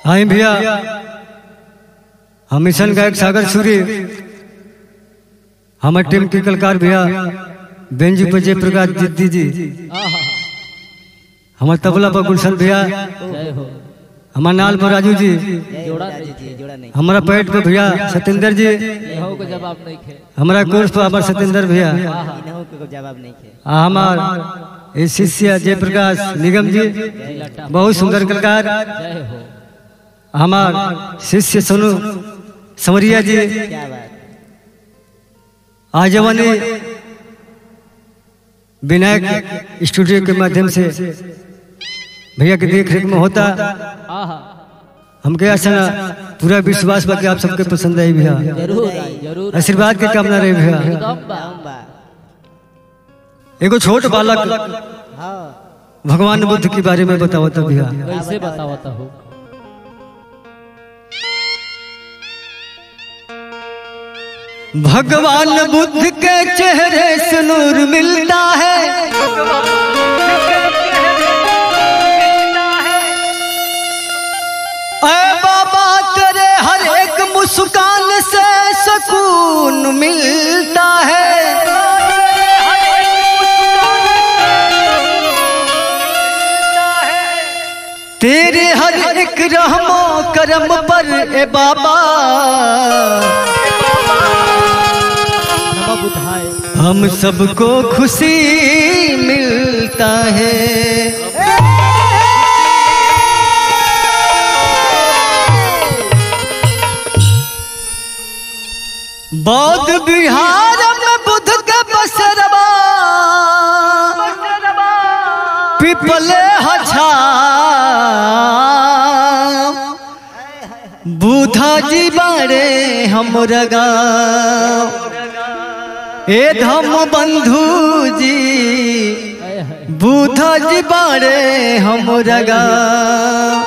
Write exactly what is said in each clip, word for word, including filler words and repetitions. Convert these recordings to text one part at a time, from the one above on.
आई भैया हम मिशन गायक सागर सूरी हमारे टीम के कलाकार भैया बेंजू पे जयप्रकाश जिद्दी जी, हमारे तबला पर गुलशन भैया, हमारे नाल पर राजू जी, हमारा पैट पे भैया सत्येंद्र जी, हमारा कोर्स पर हमारे सत्येंद्र भैया, हमारे शिष्य जयप्रकाश निगम जी बहुत सुंदर कलाकार, हमारे शिष्य सोनू समरिया जी आजवानी विनायक स्टूडियो के माध्यम से भैया के देख रेख में होता। हमके ऐसा पूरा विश्वास बा कि आप सबके पसंद आई भैया, आशीर्वाद के कामना रहे भैया। एगो छोट बालक भगवान बुद्ध के बारे में बतावता भैया, कैसे बतावता हो? भगवान बुद्ध के चेहरे से नूर मिलता है, ऐ बाबा तेरे हर एक मुस्कान से सुकून मिलता है। तेरे हर एक रहमो करम पर ए बाबा हम सबको खुशी मिलता है। बौद्ध बिहार में बुद्ध के बसरवा पिपले हछा बुधा जी बारे हमरा गाँव ए धम बंधु जी बुधा जी बारे हमरा गाँव।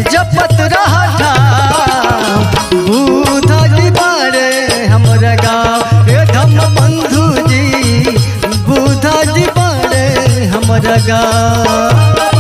जपत रहता बुधा जी बाड़े हमरा गाँव ए धम बंधु जी बुधा जी बाड़े हमरा गाँव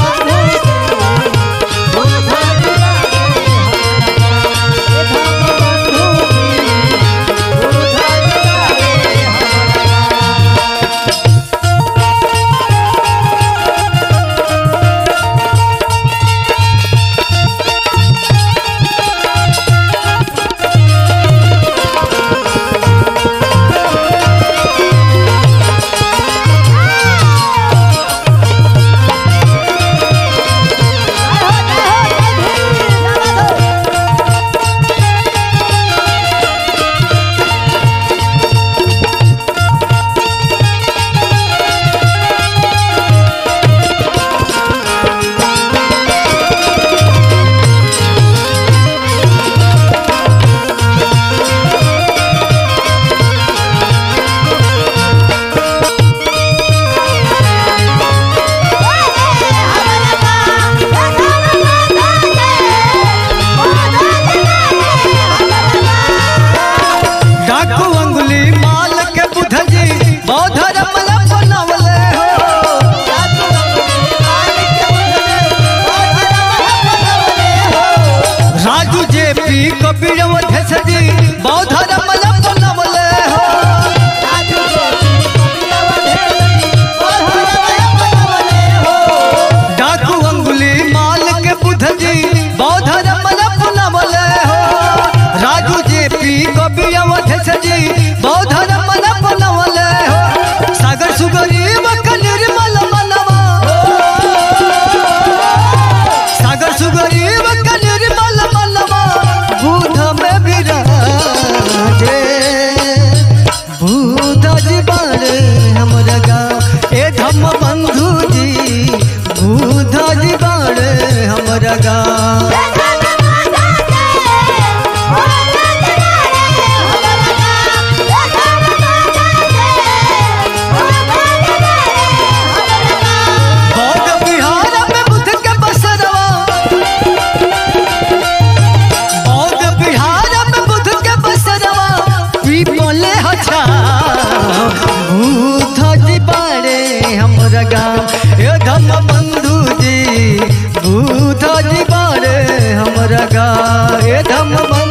ए धम बंधु जी बुधा जी बाड़े हमरा गाँव ए धम